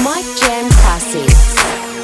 Mike Jam Classics.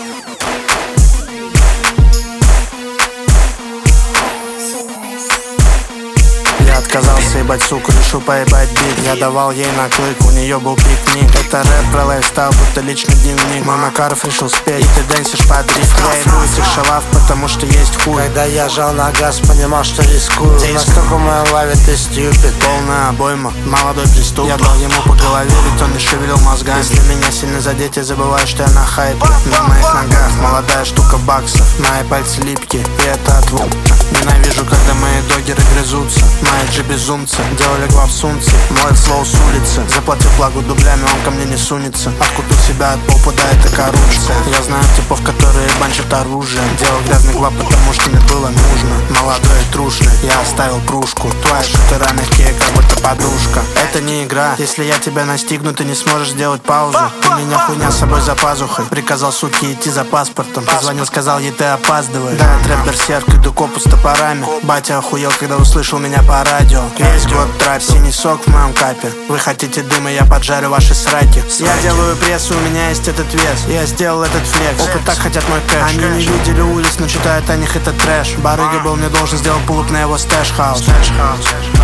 Я отказался ебать суку, решил поебать бит. Я давал ей наклык, у нее был пикник. Это рэп про лайфстайл, будто личный дневник. Мой Макаров решил спеть, и ты дэнсишь под риф. Я иду из этих шалав, потому что есть хуй. Когда я жал на газ, понимал, что рискую. Настолько в моем лаве ты стюпид. Полная обойма, молодой преступник. Я дал ему по голове, ведь он не шевелил мозгами. Если меня сильно задеть, я забываю, что я на хайпе. На моих ногах молодая штука баксов. Мои пальцы липкие, и это от вук. Ненавижу, когда мои догеры грызутся. Мои же безумцы делали главсунцы. Моет слоу с улицы. Заплатив благу дублями, он ко мне не сунется. Откуда себя от попа, да это коррупция. Я знаю типов, которые банчат оружие. Делал грязный глав, потому что мне было нужно. Молодой и трушный, я оставил кружку. Твои шутера мягкие, как будто подушка. Это не игра, если я тебя настигну, ты не сможешь сделать паузу. У меня хуйня с собой за пазухой. Приказал суке идти за паспортом. Позвонил, сказал ей, ты опаздываешь. Да, я трэп-берсерк, иду копу с топорами. Батя охуел, когда услышал меня по радио. Весь год трап, синий сок в моем капе. Вы хотите дыма, я поджарю ваши сраки. Я делаю пресс, у меня есть этот вес. Я сделал этот флекс, опыт так хотят мой кэш. Они не видели улиц, но читают о них этот трэш. Барыга был мне должен, сделал пулуп на его стэш-хаус.